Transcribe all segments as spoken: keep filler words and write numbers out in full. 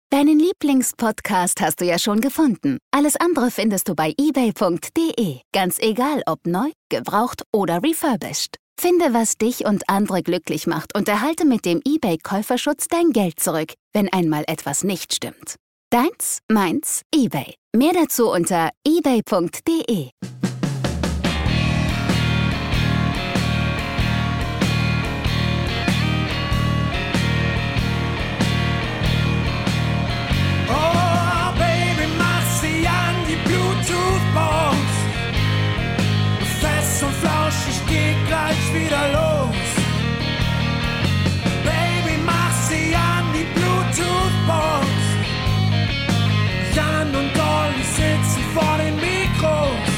Deinen Lieblingspodcast hast du ja schon gefunden. Alles andere findest du bei ebay punkt de. Ganz egal, ob neu, gebraucht oder refurbished. Finde, was dich und andere glücklich macht und erhalte mit dem eBay-Käuferschutz dein Geld zurück, wenn einmal etwas nicht stimmt. Deins, meins, eBay. Mehr dazu unter ebay punkt de. Wieder los. Baby, mach sie an die Bluetooth-Box. Jan und Dolly sitzen vor den Mikros.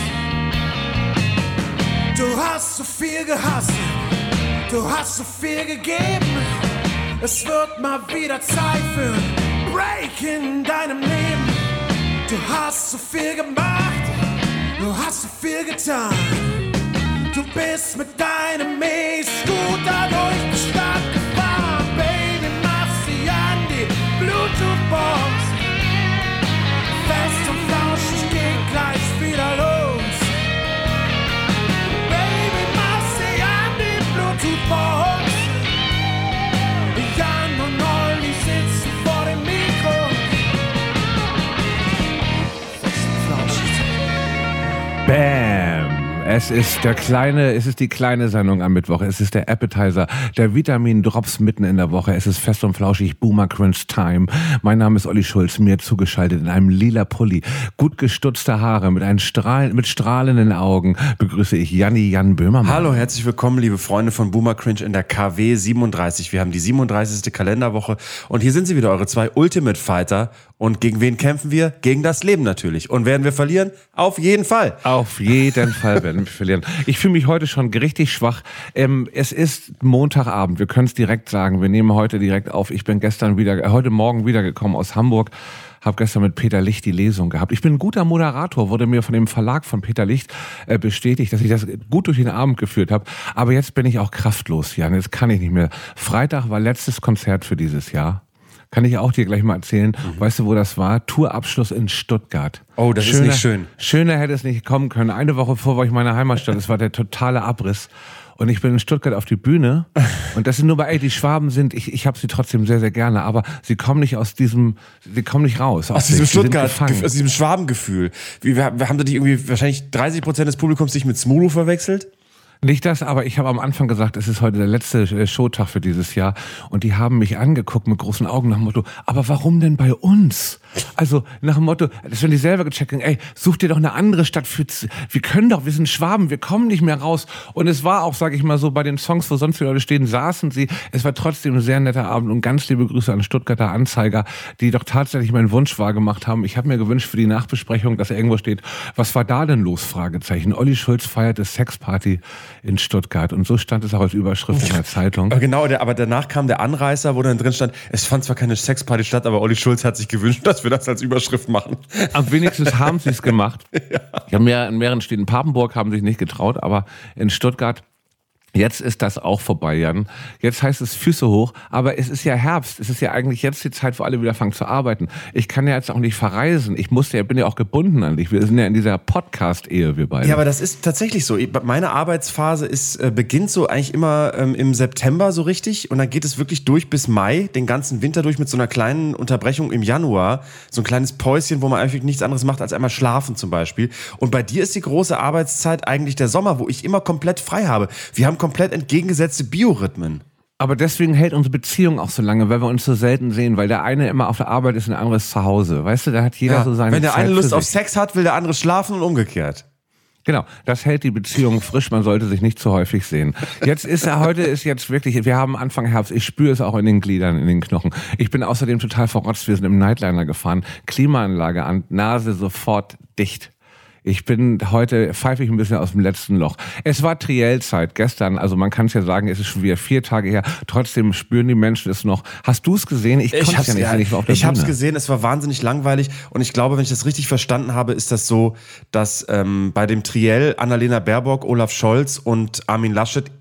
Du hast so viel gehasst, du hast so viel gegeben. Es wird mal wieder Zeit für ein Break in deinem Leben. Du hast so viel gemacht, du hast so viel getan. Du bist mit deinem E-Scooter durch die Stadt gefahren. Baby, mach sie an die Bluetooth-Box. Fest und flauschig geht gleich wieder los. Baby, mach sie an die Bluetooth-Box. Jan und Olli sitzen vor dem Mikro. Fest und flauschig. Bam! Es ist der kleine, es ist die kleine Sendung am Mittwoch. Es ist der Appetizer, der Vitamin-Drops mitten in der Woche. Es ist fest und flauschig, Boomer Crunch Time. Mein Name ist Olli Schulz, mir zugeschaltet in einem lila Pulli, gut gestutzte Haare, mit einem Strahlen, mit strahlenden Augen begrüße ich Janni Jan Böhmermann. Hallo, herzlich willkommen, liebe Freunde von Boomer Cringe in der K W siebenunddreißig. Wir haben die siebenunddreißigste Kalenderwoche und hier sind sie wieder, eure zwei Ultimate Fighter. Und gegen wen kämpfen wir? Gegen das Leben natürlich. Und werden wir verlieren? Auf jeden Fall. Auf jeden Fall werden wir verlieren. Ich fühle mich heute schon richtig schwach. Ähm, es ist Montagabend. Wir können es direkt sagen. Wir nehmen heute direkt auf. Ich bin gestern wieder, heute Morgen wiedergekommen aus Hamburg. Habe gestern mit Peter Licht die Lesung gehabt. Ich bin ein guter Moderator, wurde mir von dem Verlag von Peter Licht äh, bestätigt, dass ich das gut durch den Abend geführt habe. Aber jetzt bin ich auch kraftlos, Jan. Jetzt kann ich nicht mehr. Freitag war letztes Konzert für dieses Jahr. Kann ich auch dir gleich mal erzählen. Mhm. Weißt du, wo das war? Tourabschluss in Stuttgart. Oh, das schöner, ist nicht schön. Schöner hätte es nicht kommen können. Eine Woche vor war ich in meiner Heimatstadt. Es war der totale Abriss. Und ich bin in Stuttgart auf die Bühne. Und das sind nur bei, ey, die Schwaben sind, ich, ich habe sie trotzdem sehr, sehr gerne. Aber sie kommen nicht aus diesem, sie kommen nicht raus. Aus diesem Stuttgart, aus diesem Schwabengefühl. Wir, wir haben da die irgendwie wahrscheinlich dreißig Prozent des Publikums sich mit Smulu verwechselt. Nicht das, aber ich habe am Anfang gesagt, es ist heute der letzte Showtag für dieses Jahr. Und die haben mich angeguckt mit großen Augen nach dem Motto, aber warum denn bei uns? Also nach dem Motto, das werden die selber gecheckt, ey, such dir doch eine andere Stadt für, wir können doch, wir sind Schwaben, wir kommen nicht mehr raus. Und es war auch, sage ich mal so, bei den Songs, wo sonst die Leute stehen, saßen sie. Es war trotzdem ein sehr netter Abend und ganz liebe Grüße an Stuttgarter Anzeiger, die doch tatsächlich meinen Wunsch wahrgemacht haben. Ich habe mir gewünscht für die Nachbesprechung, dass irgendwo steht, was war da denn los? Fragezeichen. Olli Schulz feierte Sexparty in Stuttgart. Und so stand es auch als Überschrift in der Zeitung. Genau, der, aber danach kam der Anreißer, wo dann drin stand, es fand zwar keine Sexparty statt, aber Olli Schulz hat sich gewünscht, dass wir das als Überschrift machen. Am wenigsten haben sie es gemacht. Ja. Ja, mehr, in mehreren Städten, Papenburg haben sich nicht getraut, aber in Stuttgart, jetzt ist das auch vorbei, Jan. Jetzt heißt es Füße hoch, aber es ist ja Herbst. Es ist ja eigentlich jetzt die Zeit, wo alle wieder fangen zu arbeiten. Ich kann ja jetzt auch nicht verreisen. Ich musste ja, bin ja auch gebunden an dich. Wir sind ja in dieser Podcast-Ehe, wir beide. Ja, aber das ist tatsächlich so. Meine Arbeitsphase ist, äh, beginnt so eigentlich immer ähm, im September so richtig und dann geht es wirklich durch bis Mai, den ganzen Winter durch mit so einer kleinen Unterbrechung im Januar. So ein kleines Päuschen, wo man eigentlich nichts anderes macht, als einmal schlafen zum Beispiel. Und bei dir ist die große Arbeitszeit eigentlich der Sommer, wo ich immer komplett frei habe. Wir haben komplett entgegengesetzte Biorhythmen. Aber deswegen hält unsere Beziehung auch so lange, weil wir uns so selten sehen, weil der eine immer auf der Arbeit ist und der andere ist zu Hause. Weißt du, da hat jeder ja, so seine Wenn der Zeit eine Lust für auf sich. Sex hat, will der andere schlafen und umgekehrt. Genau, das hält die Beziehung frisch, man sollte sich nicht zu häufig sehen. Jetzt ist er, heute ist jetzt wirklich, wir haben Anfang Herbst, ich spüre es auch in den Gliedern, in den Knochen. Ich bin außerdem total verrotzt, wir sind im Nightliner gefahren, Klimaanlage an, Nase sofort dicht. Ich bin heute, pfeife ich ein bisschen aus dem letzten Loch. Es war Triell-Zeit gestern, also man kann es ja sagen, es ist schon wieder vier Tage her. Trotzdem spüren die Menschen es noch. Hast du es gesehen? Ich, ich konnte es ja nicht ja, sehen, ich war auf der Ich habe es Bühne. gesehen, es war wahnsinnig langweilig und ich glaube, wenn ich das richtig verstanden habe, ist das so, dass ähm, bei dem Triell Annalena Baerbock, Olaf Scholz und Armin Laschet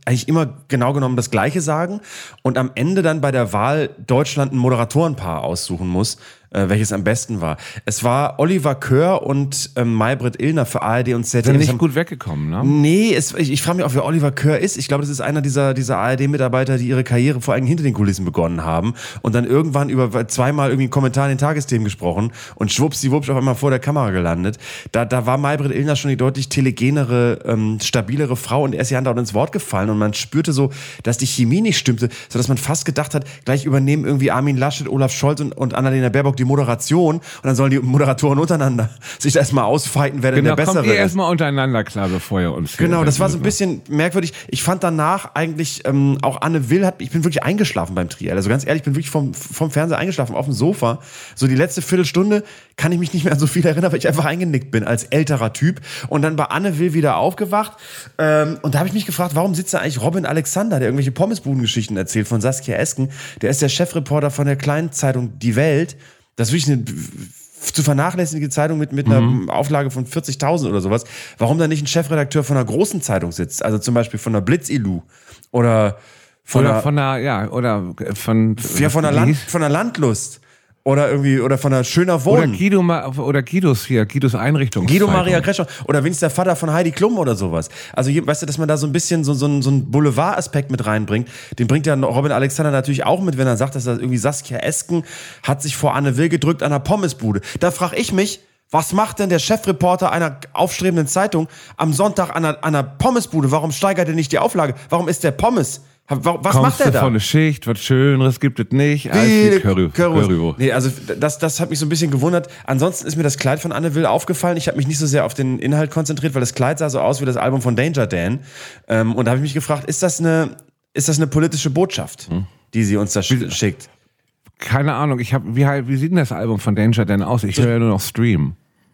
eigentlich immer genau genommen das Gleiche sagen und am Ende dann bei der Wahl Deutschland ein Moderatorenpaar aussuchen muss, äh, welches am besten war. Es war Oliver Köhr und ähm, Maybrit Illner für A R D und Z D F. Sind nicht gut weggekommen, ne? Nee, es, ich, ich frage mich auch, wer Oliver Köhr ist. Ich glaube, das ist einer dieser, dieser A R D-Mitarbeiter, die ihre Karriere vor allem hinter den Kulissen begonnen haben und dann irgendwann über zweimal irgendwie einen Kommentar in den Tagesthemen gesprochen und schwuppsdiwupps auf einmal vor der Kamera gelandet. Da, da war Maybrit Illner schon die deutlich telegenere, ähm, stabilere Frau und er ist ja andauernd ins Wort gefallen und man spürte so, dass die Chemie nicht stimmte, sodass man fast gedacht hat, gleich übernehmen irgendwie Armin Laschet, Olaf Scholz und, und Annalena Baerbock die Moderation und dann sollen die Moderatoren untereinander sich erstmal ausfighten, wer denn genau, der Bessere kommt ihr ist. erstmal untereinander klar, bevor ihr uns... Genau, das war so ein bisschen merkwürdig. Ich fand danach eigentlich, ähm, auch Anne Will hat, ich bin wirklich eingeschlafen beim Triell. Also ganz ehrlich, ich bin wirklich vom, vom Fernseher eingeschlafen, auf dem Sofa. So die letzte Viertelstunde kann ich mich nicht mehr an so viel erinnern, weil ich einfach eingenickt bin als älterer Typ. Und dann bei Anne Will wieder aufgewacht. Ähm, und da habe ich mich gefragt, warum sitzt da eigentlich Robin Alexander, der irgendwelche Pommesbudengeschichten erzählt von Saskia Esken. Der ist der Chefreporter von der kleinen Zeitung Die Welt. Das ist wirklich eine zu vernachlässigende Zeitung mit, mit einer mhm. Auflage von vierzigtausend oder sowas. Warum da nicht ein Chefredakteur von einer großen Zeitung sitzt? Also zum Beispiel von der Blitz-Ilu oder von oder einer, von der, ja, oder von... Ja, von der, Land, von der Landlust. Oder irgendwie, oder von einer schöner Wohnung. Oder Guido, oder Guidos hier, Guidos Einrichtung. Guido Maria Kretschmer. Oder wenigstens der Vater von Heidi Klum oder sowas. Also, weißt du, dass man da so ein bisschen so, so, so einen Boulevard-Aspekt mit reinbringt. Den bringt ja Robin Alexander natürlich auch mit, wenn er sagt, dass er irgendwie Saskia Esken hat sich vor Anne Will gedrückt an der Pommesbude. Da frage ich mich, was macht denn der Chefreporter einer aufstrebenden Zeitung am Sonntag an einer, an einer Pommesbude? Warum steigert er nicht die Auflage? Warum ist der Pommes? Was Kommst macht der da? Von der Schicht, was Schöneres gibt es nicht. Als die Curry, Curry. Nee, also das, das hat mich so ein bisschen gewundert. Ansonsten ist mir das Kleid von Anne Will aufgefallen. Ich habe mich nicht so sehr auf den Inhalt konzentriert, weil das Kleid sah so aus wie das Album von Danger Dan. Ähm, und da habe ich mich gefragt, ist das eine, ist das eine politische Botschaft, hm. die sie uns da sch- schickt? Keine Ahnung. Ich hab, wie, wie sieht denn das Album von Danger Dan aus? Ich höre ja nur noch Stream.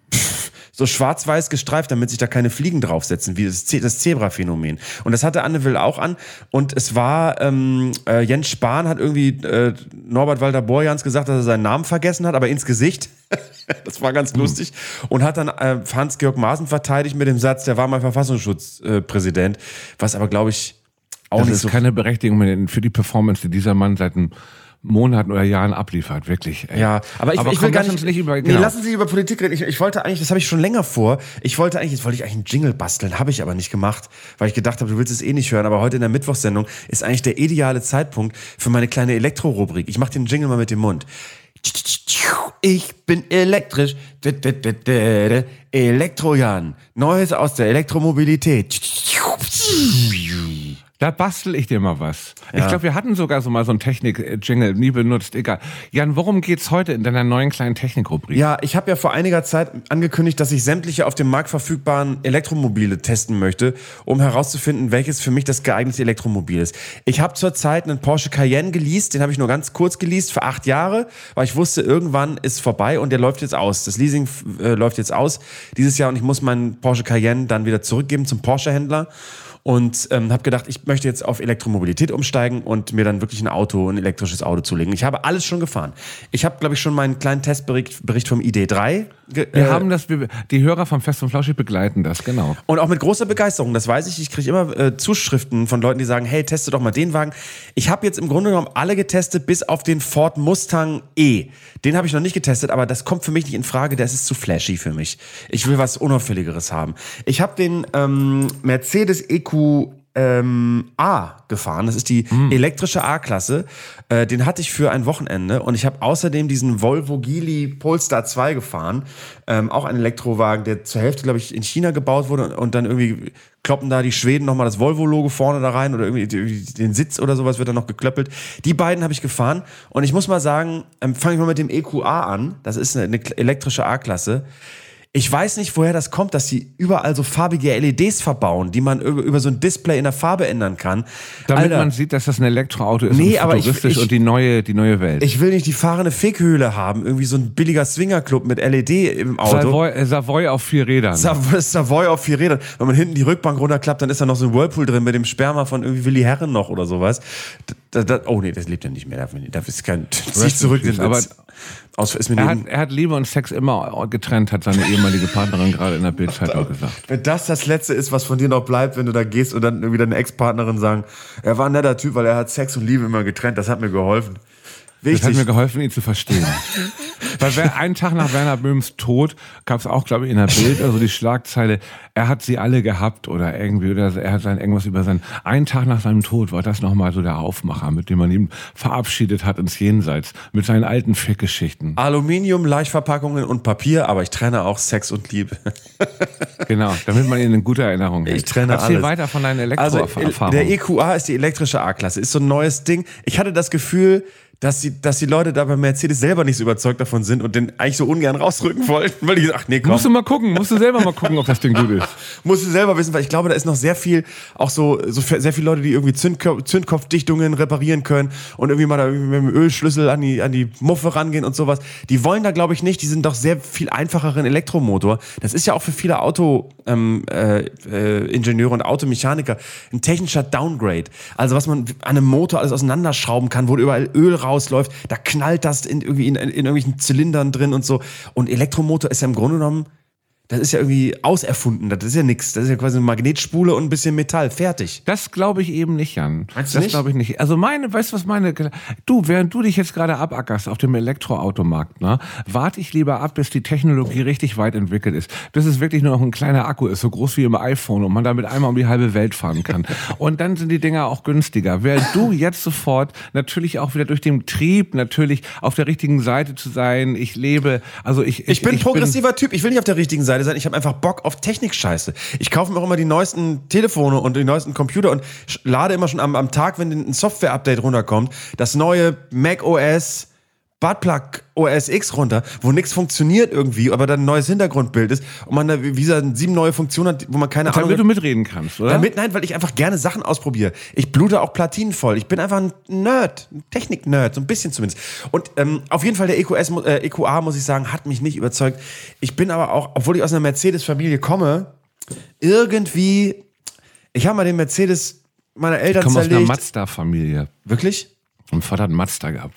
So schwarz-weiß gestreift, damit sich da keine Fliegen draufsetzen, wie das, Ze- das Zebra-Phänomen. Und das hatte Anne Will auch an. Und es war, ähm, äh, Jens Spahn hat irgendwie äh, Norbert Walter-Borjans gesagt, dass er seinen Namen vergessen hat, aber ins Gesicht. Das war ganz lustig. Und hat dann äh, Hans-Georg Maaßen verteidigt mit dem Satz, der war mal Verfassungsschutzpräsident. Äh, was aber, glaube ich, auch das nicht ist so... keine Berechtigung für die Performance, die dieser Mann seit einem Monaten oder Jahren abliefert, wirklich. Ey. Ja, aber ich, aber ich komm, will gar lass nicht, uns nicht über, genau. Nee, lassen Sie über Politik reden. Ich, ich wollte eigentlich, das habe ich schon länger vor. Ich wollte eigentlich, jetzt wollte ich eigentlich einen Jingle basteln, habe ich aber nicht gemacht, weil ich gedacht habe, du willst es eh nicht hören. Aber heute in der Mittwochssendung ist eigentlich der ideale Zeitpunkt für meine kleine Elektro-Rubrik. Ich mache den Jingle mal mit dem Mund. Ich bin elektrisch. Elektrojan. Neues aus der Elektromobilität. Da bastel ich dir mal was. Ja. Ich glaube, wir hatten sogar so mal so einen Technik-Jingle, nie benutzt, egal. Jan, worum geht's heute in deiner neuen kleinen Technik-Rubrik? Ja, ich habe ja vor einiger Zeit angekündigt, dass ich sämtliche auf dem Markt verfügbaren Elektromobile testen möchte, um herauszufinden, welches für mich das geeignete Elektromobil ist. Ich habe zurzeit einen Porsche Cayenne geleast, den habe ich nur ganz kurz geleast, für acht Jahre, weil ich wusste, irgendwann ist vorbei und der läuft jetzt aus. Das Leasing äh, läuft jetzt aus dieses Jahr und ich muss meinen Porsche Cayenne dann wieder zurückgeben zum Porsche-Händler. Und ähm, habe gedacht, ich möchte jetzt auf Elektromobilität umsteigen und mir dann wirklich ein Auto, ein elektrisches Auto zulegen. Ich habe alles schon gefahren. Ich habe, glaube ich, schon meinen kleinen Testbericht Bericht vom I D drei. Ge- Wir äh, haben das, wir, die Hörer vom Fest und Flauschig begleiten das, genau. Und auch mit großer Begeisterung, das weiß ich. Ich kriege immer äh, Zuschriften von Leuten, die sagen, hey, teste doch mal den Wagen. Ich habe jetzt im Grunde genommen alle getestet, bis auf den Ford Mustang E. Den habe ich noch nicht getestet, aber das kommt für mich nicht in Frage. Das ist zu flashy für mich. Ich will was Unauffälligeres haben. Ich habe den ähm, Mercedes E Q Ähm, A gefahren. Das ist die mm. elektrische A-Klasse. Äh, den hatte ich für ein Wochenende und ich habe außerdem diesen Volvo Geely Polestar zwei gefahren. Ähm, auch ein Elektrowagen, der zur Hälfte, glaube ich, in China gebaut wurde und, und dann irgendwie kloppen da die Schweden nochmal das Volvo-Logo vorne da rein oder irgendwie den Sitz oder sowas wird da noch geklöppelt. Die beiden habe ich gefahren und ich muss mal sagen, ähm, fange ich mal mit dem E Q A an. Das ist eine, eine elektrische A-Klasse. Ich weiß nicht, woher das kommt, dass sie überall so farbige L E Ds verbauen, die man über, über so ein Display in der Farbe ändern kann. Damit Alter, man sieht, dass das ein Elektroauto ist nee, und aber ich, futuristisch ich, und die neue, die neue Welt. Ich will nicht die fahrende Fickhöhle haben, irgendwie so ein billiger Swingerclub mit L E D im Auto. Savoy, äh, Savoy auf vier Rädern. Savoy, Savoy auf vier Rädern. Wenn man hinten die Rückbank runterklappt, dann ist da noch so ein Whirlpool drin mit dem Sperma von irgendwie Willi Herren noch oder sowas. Da, da, oh nee, das lebt ja nicht mehr. Das ist kein, zieh ich zurück den aber, Witz. Aus, ist mir er, hat, er hat Liebe und Sex immer getrennt, hat seine ehemalige Partnerin gerade in der Bildzeitung gesagt. Wenn das das Letzte ist, was von dir noch bleibt, wenn du da gehst und dann irgendwie deine Ex-Partnerin sagen, er war ein netter Typ, weil er hat Sex und Liebe immer getrennt, das hat mir geholfen. Wichtig. Das hat mir geholfen, ihn zu verstehen. Weil einen Tag nach Werner Böhms Tod gab es auch, glaube ich, in der Bild, also die Schlagzeile, er hat sie alle gehabt oder irgendwie, oder er hat sein, irgendwas über sein, einen Tag nach seinem Tod war das nochmal so der Aufmacher, mit dem man ihn verabschiedet hat ins Jenseits, mit seinen alten Fickgeschichten. Aluminium, Leichtverpackungen und Papier, aber ich trenne auch Sex und Liebe. Genau, damit man ihn in guter Erinnerung hält. Ich trenne Erzähl alles. weiter von deinen Elektroerfahrungen. Also, der E Q A ist die elektrische A-Klasse, ist so ein neues Ding. Ich hatte das Gefühl, dass die, dass die Leute da bei Mercedes selber nicht so überzeugt davon sind und den eigentlich so ungern rausrücken wollten, weil die gesagt, ach nee, komm. Musst du mal gucken, musst du selber mal gucken, ob das Ding gut ist. Musst du selber wissen, weil ich glaube, da ist noch sehr viel, auch so, so sehr viele Leute, die irgendwie Zündkopf, Zündkopfdichtungen reparieren können und irgendwie mal da irgendwie mit dem Ölschlüssel an die, an die Muffe rangehen und sowas. Die wollen da, glaube ich, nicht, die sind doch sehr viel einfacheren Elektromotor. Das ist ja auch für viele Auto-Ingenieure ähm, äh, äh, und Automechaniker ein technischer Downgrade. Also was man an einem Motor alles auseinanderschrauben kann, wo überall Öl rausläuft, da knallt das in, irgendwie in, in irgendwelchen Zylindern drin und so. Und Elektromotor ist ja im Grunde genommen, das ist ja irgendwie auserfunden, das ist ja nichts. Das ist ja quasi eine Magnetspule und ein bisschen Metall, fertig. Das glaube ich eben nicht, Jan. Meinst du das nicht? glaube ich nicht. Also meine, weißt du was meine, du, während du dich jetzt gerade abackerst auf dem Elektroautomarkt, ne, warte ich lieber ab, bis die Technologie richtig weit entwickelt ist. Bis es wirklich nur noch ein kleiner Akku ist, so groß wie im iPhone und man damit einmal um die halbe Welt fahren kann. Und dann sind die Dinger auch günstiger. Während du jetzt sofort natürlich auch wieder durch den Trieb, natürlich auf der richtigen Seite zu sein, ich lebe, also ich... Ich, Ich bin ein ich progressiver bin, Typ, ich will nicht auf der richtigen Seite sein, ich habe einfach Bock auf Technik-Scheiße. Ich kaufe mir auch immer die neuesten Telefone und die neuesten Computer und lade immer schon am, am Tag, wenn ein Software-Update runterkommt, das neue Mac O S Buttplug O S X runter, wo nichts funktioniert irgendwie, aber dann ein neues Hintergrundbild ist und man da wie gesagt sieben neue Funktionen hat, wo man keine damit Ahnung Damit du mitreden kannst, oder? Damit, nein, weil ich einfach gerne Sachen ausprobiere. Ich blute auch Platinen voll. Ich bin einfach ein Nerd, ein Technik-Nerd, so ein bisschen zumindest. Und ähm, auf jeden Fall der E Q S, äh, E Q A, muss ich sagen, hat mich nicht überzeugt. Ich bin aber auch, obwohl ich aus einer Mercedes-Familie komme, irgendwie, ich habe mal den Mercedes meiner Eltern ich komme aus zerlegt. einer Mazda-Familie. Wirklich? Mein Vater hat einen Mazda gehabt.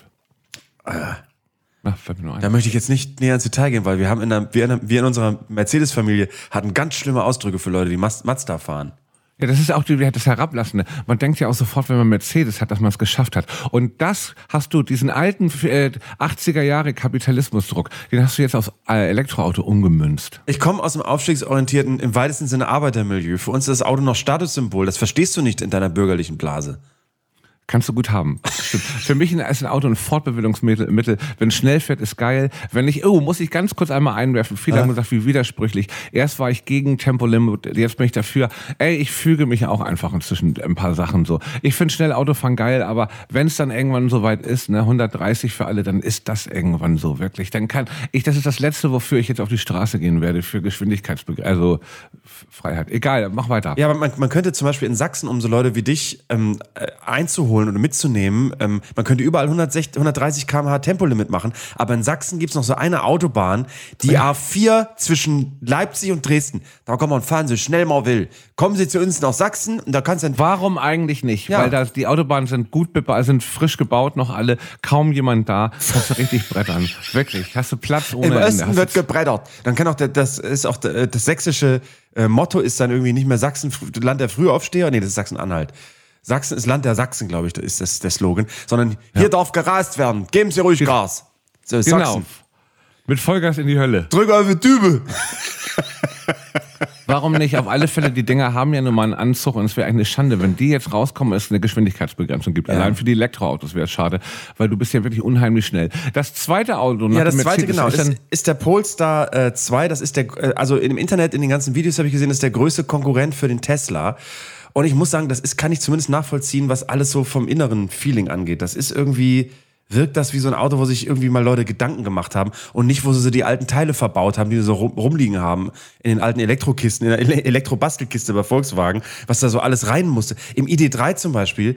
Na, fällt mir nur ein. Da möchte ich jetzt nicht näher ins Detail gehen, weil wir haben in der, wir, in, wir in unserer Mercedes-Familie hatten ganz schlimme Ausdrücke für Leute, die Mazda fahren. Ja, das ist auch die, das Herablassende. Man denkt ja auch sofort, wenn man Mercedes hat, dass man es geschafft hat. Und das hast du, diesen alten äh, achtziger Jahre Kapitalismusdruck, den hast du jetzt aufs äh, Elektroauto umgemünzt. Ich komme aus dem aufstiegsorientierten, im weitesten Sinne Arbeitermilieu. Für uns ist das Auto noch Statussymbol. Das verstehst du nicht in deiner bürgerlichen Blase. Kannst du gut haben. Stimmt. Für mich ist ein Auto ein Fortbewegungsmittel. Mittel. Wenn es schnell fährt, ist geil. Wenn nicht, oh, muss ich ganz kurz einmal einwerfen. Viele ja. haben gesagt, wie widersprüchlich. Erst war ich gegen Tempolimit, jetzt bin ich dafür. Ey, ich füge mich auch einfach inzwischen ein paar Sachen so. Ich finde schnell Autofahren geil, aber wenn es dann irgendwann soweit ist, ne, hundertdreißig für alle, dann ist das irgendwann so wirklich. Dann kann ich, das ist das Letzte, wofür ich jetzt auf die Straße gehen werde, für Geschwindigkeitsbegr- also Freiheit. Egal, mach weiter. Ja, aber man, man könnte zum Beispiel in Sachsen, um so Leute wie dich ähm, einzuholen oder mitzunehmen, ähm, man könnte überall hundertsechzig, hundertdreißig Kilometer pro Stunde Tempolimit machen, aber in Sachsen gibt's noch so eine Autobahn, die ja. A vier zwischen Leipzig und Dresden. Da kann man fahren, so schnell man will. Kommen Sie zu uns nach Sachsen und da kannst du dann... Warum eigentlich nicht? Ja. Weil das, die Autobahnen sind gut bebaut, sind frisch gebaut, noch alle, kaum jemand da, kannst du richtig brettern. Wirklich, hast du Platz ohne Im Ende. Osten Hast wird gebrettert. Dann kann auch, der, das ist auch der, das sächsische äh, Motto ist dann irgendwie nicht mehr Sachsen, Land der Frühaufsteher, nee, das ist Sachsen-Anhalt. Sachsen ist Land der Sachsen, glaube ich, das ist das der Slogan. Sondern hier ja. darf gerast werden. Geben Sie ruhig Gas. So, genau. Sachsen. Mit Vollgas in die Hölle. Drück auf die Tübe. Warum nicht? Auf alle Fälle, die Dinger haben ja nun mal einen Anzug und es wäre eigentlich eine Schande, wenn die jetzt rauskommen, es eine Geschwindigkeitsbegrenzung gibt. Ja. Allein für die Elektroautos wäre es schade, weil du bist ja wirklich unheimlich schnell. Das zweite Auto, ja, das zweite Mercedes, genau, ist, ist, ist der Polestar äh, zwei. Das ist der, äh, also im Internet, in den ganzen Videos habe ich gesehen, ist der größte Konkurrent für den Tesla. Und ich muss sagen, das ist, kann ich zumindest nachvollziehen, was alles so vom inneren Feeling angeht. Das ist irgendwie, wirkt das wie so ein Auto, wo sich irgendwie mal Leute Gedanken gemacht haben und nicht, wo sie so die alten Teile verbaut haben, die so rum, rumliegen haben in den alten Elektrokisten, in der Elektrobastelkiste bei Volkswagen, was da so alles rein musste. Im I D drei zum Beispiel,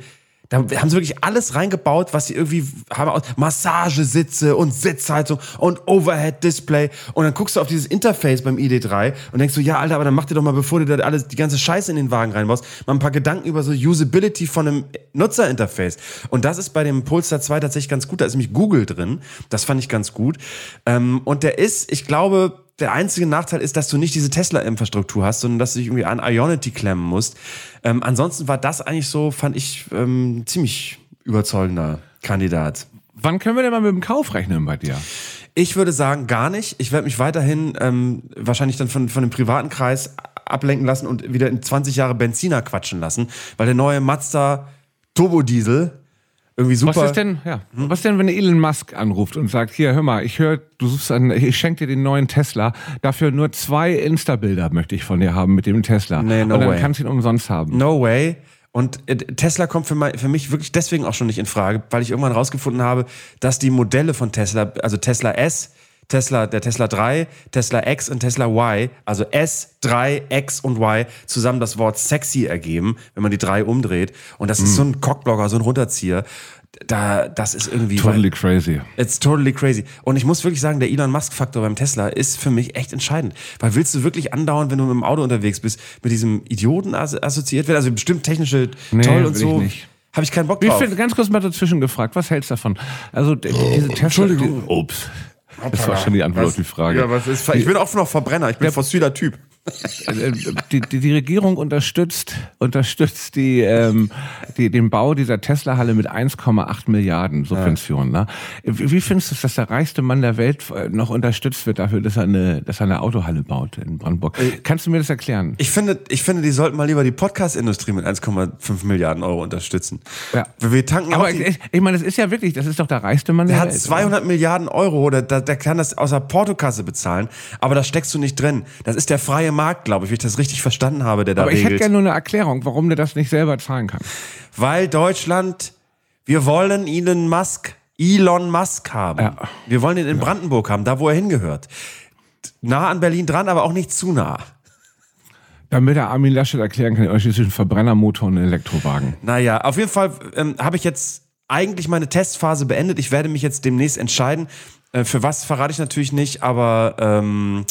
Da haben sie wirklich alles reingebaut, was sie irgendwie haben. Massagesitze und Sitzheizung und Overhead-Display. Und dann guckst du auf dieses Interface beim I D drei und denkst so, ja, Alter, aber dann mach dir doch mal, bevor du da alles, die ganze Scheiße in den Wagen reinbaust, mal ein paar Gedanken über so Usability von einem Nutzerinterface. Und das ist bei dem Polestar zwei tatsächlich ganz gut. Da ist nämlich Google drin. Das fand ich ganz gut. Und der ist, ich glaube, der einzige Nachteil ist, dass du nicht diese Tesla-Infrastruktur hast, sondern dass du dich irgendwie an Ionity klemmen musst. Ähm, ansonsten war das eigentlich so, fand ich, ähm, ziemlich überzeugender Kandidat. Wann können wir denn mal mit dem Kauf rechnen bei dir? Ich würde sagen, gar nicht. Ich werde mich weiterhin ähm, wahrscheinlich dann von, von dem privaten Kreis ablenken lassen und wieder in zwanzig Jahre Benziner quatschen lassen, weil der neue Mazda Turbodiesel irgendwie super. Was ist denn, ja, hm? was denn, wenn Elon Musk anruft und sagt, hier, hör mal, ich höre, du suchst einen, ich schenke dir den neuen Tesla, dafür nur zwei Insta-Bilder möchte ich von dir haben mit dem Tesla. Nee, no und dann way. kannst du ihn umsonst haben. No way. Und äh, Tesla kommt für, mein, für mich wirklich deswegen auch schon nicht in Frage, weil ich irgendwann rausgefunden habe, dass die Modelle von Tesla, also Tesla S, Tesla, der Tesla drei, Tesla X und Tesla Y, also S, drei, X und Y, zusammen das Wort sexy ergeben, wenn man die drei umdreht. Und das ist mm. so ein Cockblocker, so ein Runterzieher. Da, das ist irgendwie... Totally weil, crazy. It's totally crazy. Und ich muss wirklich sagen, der Elon Musk-Faktor beim Tesla ist für mich echt entscheidend. Weil willst du wirklich andauern, wenn du mit dem Auto unterwegs bist, mit diesem Idioten assoziiert werden? Also bestimmt technische nee, toll und will so. Ich nicht. Habe ich keinen Bock Wie drauf. viel, ganz kurz mal dazwischen gefragt, was hältst du davon? Also die, diese Tesla... Entschuldigung. Die, ups. Das war schon die Antwort was, auf die Frage. Ja, was ist, ich bin auch noch Verbrenner, ich bin ein fossiler Typ. Die, die, die Regierung unterstützt, unterstützt die, ähm, die, den Bau dieser Tesla-Halle mit eins Komma acht Milliarden Subventionen. Ja. Ne? Wie, wie findest du es, dass der reichste Mann der Welt noch unterstützt wird dafür, dass er eine, dass er eine Autohalle baut in Brandenburg? Äh, Kannst du mir das erklären? Ich finde, ich finde, die sollten mal lieber die Podcast-Industrie mit eins Komma fünf Milliarden Euro unterstützen. Ja. Wir tanken Aber die, ich, ich meine, das ist ja wirklich, das ist doch der reichste Mann der, der Welt. hat zweihundert oder? Milliarden Euro, der, der, der kann das aus der Portokasse bezahlen, aber da steckst du nicht drin. Das ist der freie Markt, glaube ich, wenn ich das richtig verstanden habe, der da Aber regelt. ich hätte gerne nur eine Erklärung, warum der das nicht selber zahlen kann. Weil Deutschland, wir wollen Elon Musk, Elon Musk haben. Ja. Wir wollen ihn in Brandenburg haben, da wo er hingehört. Nah an Berlin dran, aber auch nicht zu nah. Damit der Armin Laschet erklären kann, euch zwischen Verbrennermotor und Elektrowagen. Naja, auf jeden Fall ähm, habe ich jetzt eigentlich meine Testphase beendet. Ich werde mich jetzt demnächst entscheiden. Äh, für was verrate ich natürlich nicht, aber ähm,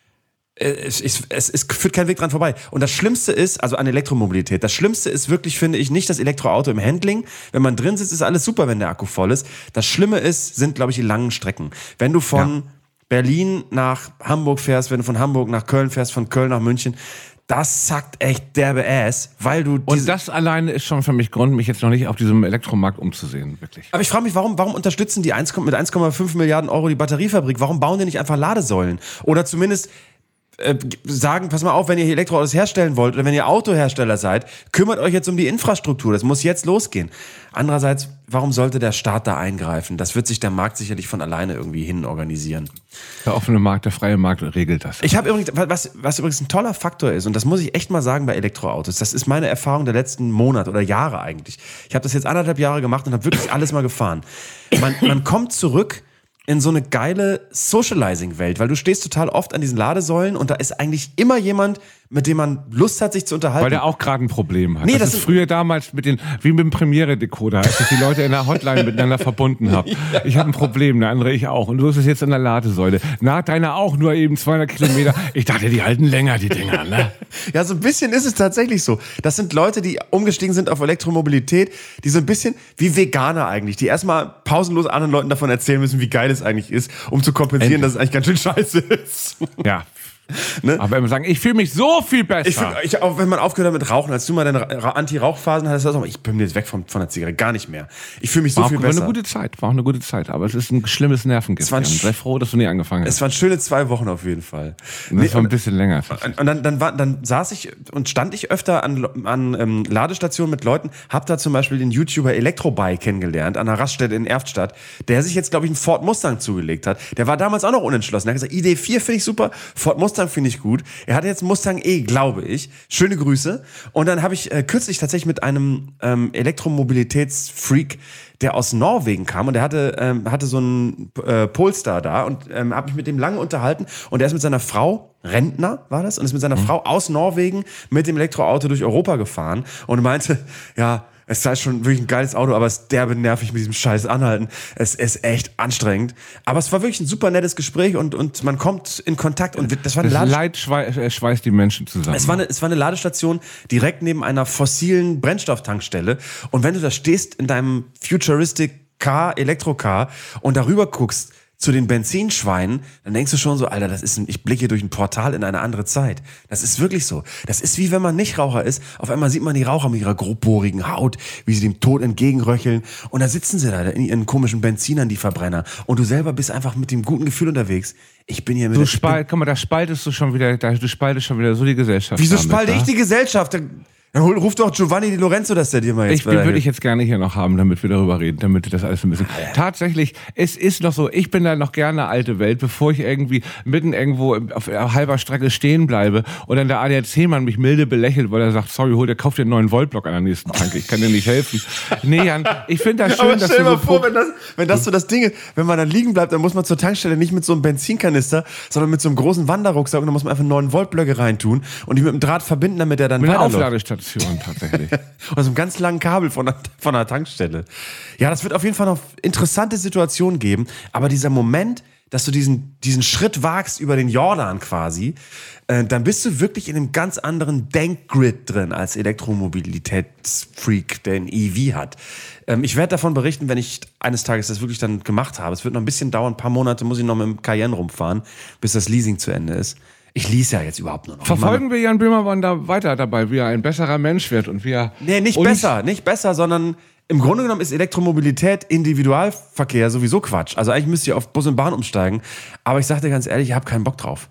es, es, es, es führt kein Weg dran vorbei. Und das Schlimmste ist, also an Elektromobilität, das Schlimmste ist wirklich, finde ich, nicht das Elektroauto im Handling. Wenn man drin sitzt, ist alles super, wenn der Akku voll ist. Das Schlimme ist, sind, glaube ich, die langen Strecken. Wenn du von ja. Berlin nach Hamburg fährst, wenn du von Hamburg nach Köln fährst, von Köln nach München, das sackt echt derbe Ass, weil du... Und das alleine ist schon für mich Grund, mich jetzt noch nicht auf diesem Elektromarkt umzusehen, wirklich. Aber ich frage mich, warum, warum unterstützen die eins, mit eins Komma fünf Milliarden Euro die Batteriefabrik? Warum bauen die nicht einfach Ladesäulen? Oder zumindest äh, sagen, pass mal auf, wenn ihr Elektroautos herstellen wollt oder wenn ihr Autohersteller seid, kümmert euch jetzt um die Infrastruktur. Das muss jetzt losgehen. Andererseits, warum sollte der Staat da eingreifen? Das wird sich der Markt sicherlich von alleine irgendwie hin organisieren. Der offene Markt, der freie Markt regelt das. Ich habe übrigens, was, was übrigens ein toller Faktor ist, und das muss ich echt mal sagen bei Elektroautos, das ist meine Erfahrung der letzten Monate oder Jahre eigentlich. Ich habe das jetzt anderthalb Jahre gemacht und habe wirklich alles mal gefahren. Man, man kommt zurück in so eine geile Socializing-Welt, weil du stehst total oft an diesen Ladesäulen und da ist eigentlich immer jemand, mit dem man Lust hat, sich zu unterhalten. Weil der auch gerade ein Problem hat. Nee, das, das ist ist früher damals mit den, wie mit dem Premiere-Decoder, als ich die Leute in der Hotline miteinander verbunden habe. Ja. Ich habe ein Problem, der andere ich auch. Und du bist es jetzt an der Ladesäule. Na, deiner auch, nur eben zweihundert Kilometer. Ich dachte, die halten länger, die Dinger, ne? Ja, so ein bisschen ist es tatsächlich so. Das sind Leute, die umgestiegen sind auf Elektromobilität, die so ein bisschen wie Veganer eigentlich, die erstmal pausenlos anderen Leuten davon erzählen müssen, wie geil es eigentlich ist, um zu kompensieren, Endlich. dass es eigentlich ganz schön scheiße ist. Ja. Ne? Aber immer sagen, ich fühle mich so viel besser. Ich find, ich, auch wenn man aufgehört hat mit Rauchen, als du mal deine Anti-Rauch-Phasen hattest, also ich bin jetzt weg von, von der Zigarette, gar nicht mehr. Ich fühle mich so war viel auch, besser. War eine gute Zeit, war auch eine gute Zeit, aber es ist ein schlimmes Nervengift. Sei froh, dass du nie angefangen hast. Es waren schöne zwei Wochen auf jeden Fall. Und das nee, war ein bisschen länger. Und, und dann, dann, war, dann saß ich und stand ich öfter an, an ähm, Ladestationen mit Leuten, hab da zum Beispiel den YouTuber Electrobuy kennengelernt, an einer Raststätte in Erftstadt, der sich jetzt, glaube ich, einen Ford Mustang zugelegt hat. Der war damals auch noch unentschlossen. Er hat gesagt, I D vier finde ich super, Ford Mustang finde ich gut. Er hatte jetzt einen Mustang E, glaube ich. Schöne Grüße. Und dann habe ich äh, kürzlich tatsächlich mit einem ähm, Elektromobilitätsfreak, der aus Norwegen kam und der hatte, ähm, hatte so einen äh, Polestar da und ähm, habe mich mit dem lange unterhalten und der ist mit seiner Frau, Rentner war das, und ist mit seiner mhm. Frau aus Norwegen mit dem Elektroauto durch Europa gefahren und meinte, ja, Es ist schon wirklich ein geiles Auto, aber es ist derbe nervig mit diesem scheiß Anhalten. Es ist echt anstrengend. Aber es war wirklich ein super nettes Gespräch und, und man kommt in Kontakt. Und das war eine Das Lade- Leid schwei- schweißt die Menschen zusammen. es war, eine, es war eine Ladestation direkt neben einer fossilen Brennstofftankstelle. Und wenn du da stehst in deinem Futuristic Car, Elektrocar und darüber guckst zu den Benzinschweinen, dann denkst du schon so, Alter, das ist ein, ich blicke durch ein Portal in eine andere Zeit. Das ist wirklich so. Das ist wie wenn man Nichtraucher ist. Auf einmal sieht man die Raucher mit ihrer grobbohrigen Haut, wie sie dem Tod entgegenröcheln. Und da sitzen sie da in ihren komischen Benzinern, die Verbrenner. Und du selber bist einfach mit dem guten Gefühl unterwegs. Ich bin hier mit Du der- spalt, guck mal, da spaltest du schon wieder, da, du spaltest schon wieder so die Gesellschaft. Wieso damit, spalte ja? ich die Gesellschaft? Dann, dann hol- ruf doch Giovanni Di Lorenzo, dass der dir mal jetzt Ich bin, weiterhilft. würde ich jetzt gerne hier noch haben, damit wir darüber reden, damit das alles ein bisschen. Tatsächlich, es ist noch so, ich bin da noch gerne alte Welt, bevor ich irgendwie mitten irgendwo auf halber Strecke stehen bleibe und dann der A D A C-Mann mich milde belächelt, weil er sagt, sorry, hol dir, kauf dir einen neuen Voltblock an der nächsten Tanke, ich kann dir nicht helfen. Nee, Jan, ich finde das schön, Aber dass stell du dir so mal vor, pro- wenn das, wenn das so das Ding ist, wenn man dann liegen bleibt, dann muss man zur Tankstelle nicht mit so einem Benzinkanister, sondern mit so einem großen Wanderrucksack und dann muss man einfach neun Voltblöcke reintun und die mit dem Draht verbinden, damit der dann mit einer weiterläuft. Aufladestation tatsächlich. Aus einem ganz langen Kabel von der, von der Tankstelle. Ja, das wird auf jeden Fall noch interessante Situationen geben, aber dieser Moment, dass du diesen, diesen Schritt wagst über den Jordan quasi, äh, dann bist du wirklich in einem ganz anderen Denkgrid drin als Elektromobilitätsfreak, der ein E V hat. Ähm, ich werde davon berichten, wenn ich eines Tages das wirklich dann gemacht habe. Es wird noch ein bisschen dauern, ein paar Monate muss ich noch mit dem Cayenne rumfahren, bis das Leasing zu Ende ist. Ich lease ja jetzt überhaupt nur noch. Verfolgen wir Jan Böhmermann da weiter dabei, wie er ein besserer Mensch wird und wie er. Nee, nicht uns- besser, nicht besser, sondern im Grunde genommen ist Elektromobilität, Individualverkehr sowieso Quatsch. Also eigentlich müsst ihr auf Bus und Bahn umsteigen. Aber ich sag dir ganz ehrlich, ich habe keinen Bock drauf.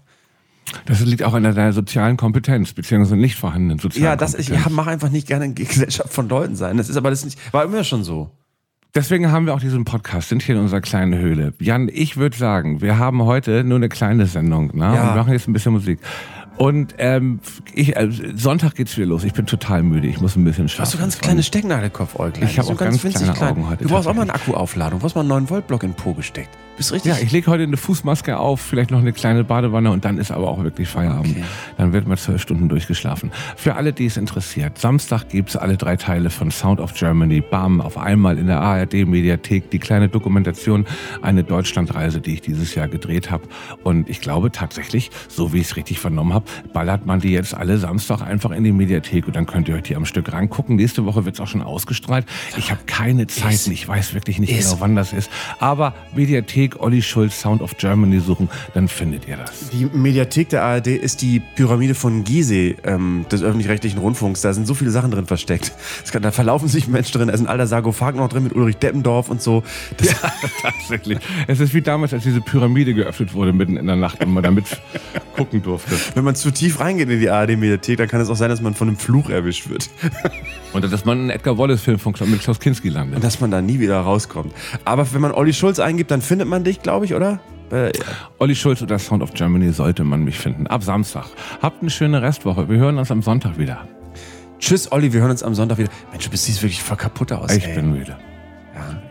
Das liegt auch an deiner sozialen Kompetenz, beziehungsweise nicht vorhandenen sozialen Ja, das, ich Kompetenz. ja, mache einfach nicht gerne in Gesellschaft von Leuten sein. Das ist aber das nicht, war immer schon so. Deswegen haben wir auch diesen Podcast, sind hier in unserer kleinen Höhle. Jan, ich würde sagen, wir haben heute nur eine kleine Sendung, ne? Ja. Und machen jetzt ein bisschen Musik. Und ähm, ich, äh, Sonntag geht's wieder los. Ich bin total müde. Ich muss ein bisschen schlafen. Hast du ganz kleine Stecknadelkopfäuglein? Ich hab so auch ganz winzig kleine klein. Augen heute, Du brauchst auch mal eine tatsächlich. Akkuaufladung. Du brauchst mal einen neuen Voltblock in den Po gesteckt. Bist richtig? Ja, ich lege heute eine Fußmaske auf, vielleicht noch eine kleine Badewanne und dann ist aber auch wirklich Feierabend. Okay. Dann wird mal zwölf Stunden durchgeschlafen. Für alle, die es interessiert, Samstag gibt's alle drei Teile von Sound of Germany. Bam, auf einmal in der A R D-Mediathek. Die kleine Dokumentation, eine Deutschlandreise, die ich dieses Jahr gedreht habe. Und ich glaube tatsächlich, so wie ich es richtig vernommen habe, ballert man die jetzt alle Samstag einfach in die Mediathek und dann könnt ihr euch die am Stück rangucken. Nächste Woche wird's auch schon ausgestrahlt. Ich habe keine Zeit, Ist- ich weiß wirklich nicht ist- genau, wann das ist. Aber Mediathek, Olli Schulz, Sound of Germany suchen, dann findet ihr das. Die Mediathek der A R D ist die Pyramide von Gizeh, ähm, des öffentlich-rechtlichen Rundfunks. Da sind so viele Sachen drin versteckt. Das kann, da verlaufen sich Menschen drin. Da ist ein alter Sarkophag noch drin mit Ulrich Deppendorf und so. Das, Tatsächlich. Es ist wie damals, als diese Pyramide geöffnet wurde mitten in der Nacht und man damit gucken durfte. Wenn man zu tief reingeht in die A R D-Mediathek, dann kann es auch sein, dass man von einem Fluch erwischt wird. Und dass man einen Edgar Wallace-Film von mit Klaus Kinski landet. Und dass man da nie wieder rauskommt. Aber wenn man Olli Schulz eingibt, dann findet man dich, glaube ich, oder? Äh, ja. Olli Schulz oder Sound of Germany sollte man mich finden. Ab Samstag. Habt eine schöne Restwoche. Wir hören uns am Sonntag wieder. Tschüss, Olli, wir hören uns am Sonntag wieder. Mensch, du siehst wirklich voll kaputt aus. Ich ey. bin müde. Ja.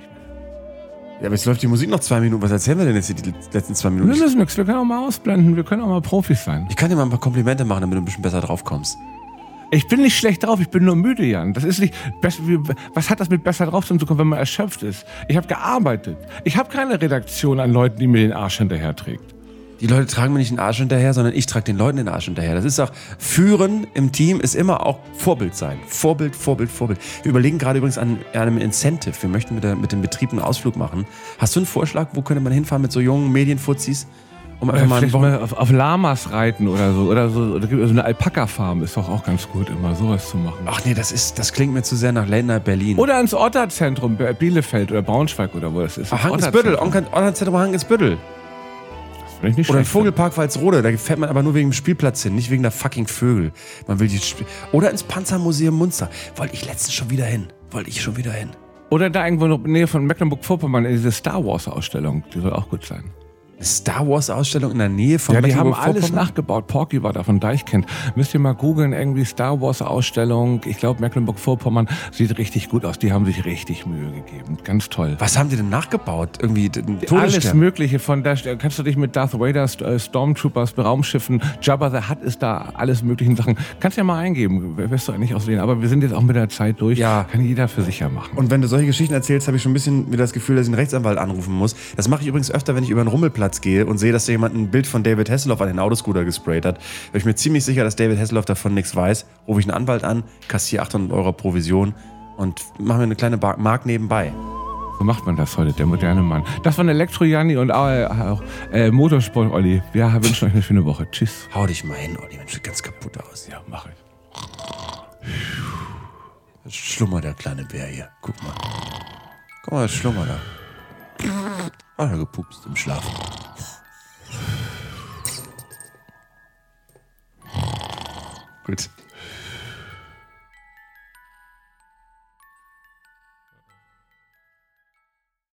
Ja, aber jetzt läuft die Musik noch zwei Minuten. Was erzählen wir denn jetzt hier die letzten zwei Wir Minuten? müssen nichts. Wir können auch mal ausblenden. Wir können auch mal Profis sein. Ich kann dir mal ein paar Komplimente machen, damit du ein bisschen besser drauf kommst. Ich bin nicht schlecht drauf, ich bin nur müde, Jan. Das ist nicht. best- wie- Was hat das mit besser drauf zu tun, wenn man erschöpft ist? Ich habe gearbeitet. Ich habe keine Redaktion an Leuten, die mir den Arsch hinterher trägt. Die Leute tragen mir nicht den Arsch hinterher, sondern ich trage den Leuten den Arsch hinterher. Das ist auch, Führen im Team ist immer auch Vorbild sein. Vorbild, Vorbild, Vorbild. Wir überlegen gerade übrigens an einem Incentive. Wir möchten mit, der, mit dem Betrieb einen Ausflug machen. Hast du einen Vorschlag, wo könnte man hinfahren mit so jungen Medienfuzis? Um einfach Äh, mal ein vielleicht Wochen- mal auf, auf Lamas reiten oder so. Oder so. Oder gibt es so eine Alpaka-Farm, ist doch auch ganz gut, immer sowas zu machen. Ach nee, das, ist, das klingt mir zu sehr nach Late Night Berlin. Oder ins Otterzentrum, Be- Bielefeld oder Braunschweig oder wo das ist. Ach, Hangensbüttel, Onkerzentrum Hangensbüttel. Vielleicht nicht Oder ein schlecht. Vogelpark Walsrode, da fährt man aber nur wegen dem Spielplatz hin, nicht wegen der fucking Vögel. Man will die Sp- Oder ins Panzermuseum Munster. Wollte ich letztens schon wieder hin. Wollte ich schon wieder hin. Oder da irgendwo in der Nähe von Mecklenburg-Vorpommern in diese Star Wars-Ausstellung. Die soll auch gut sein. Eine Star Wars Ausstellung in der Nähe von Ja, die haben Mecklenburg-Vorpommern? alles nachgebaut. Porky war da von Deichkind. Müsst ihr mal googeln, irgendwie Star Wars Ausstellung. Ich glaube, Mecklenburg-Vorpommern sieht richtig gut aus. Die haben sich richtig Mühe gegeben. Ganz toll. Was haben die denn nachgebaut? Irgendwie den Alles Todesstern? Mögliche von da kannst du dich mit Darth Vader, St- Stormtroopers, Raumschiffen, Jabba the Hutt ist da, alles möglichen Sachen. Kannst ja mal eingeben, wirst du eigentlich aussehen. Aber wir sind jetzt auch mit der Zeit durch. Ja. Kann jeder für sich ja machen. Und wenn du solche Geschichten erzählst, habe ich schon ein bisschen wieder das Gefühl, dass ich einen Rechtsanwalt anrufen muss. Das mache ich übrigens öfter, wenn ich über einen Rummelplatz gehe und sehe, dass da jemand ein Bild von David Hasselhoff an den Autoscooter gesprayt hat. Bin ich mir ziemlich sicher, dass David Hasselhoff davon nichts weiß. Rufe ich einen Anwalt an, kassiere achthundert Euro Provision und mache mir eine kleine Bar- Mark nebenbei. So macht man das heute, der moderne Mann. Das waren Elektro-Janni und auch äh, Motorsport-Olli. Wir wünschen euch eine schöne Woche. Tschüss. Hau dich mal hin, Olli, Mensch, sieht ganz kaputt aus. Ja, mach ich. Jetzt schlummert der kleine Bär hier. Guck mal. Guck mal, das schlummert da. Hat er gepupst im Schlaf. Gut.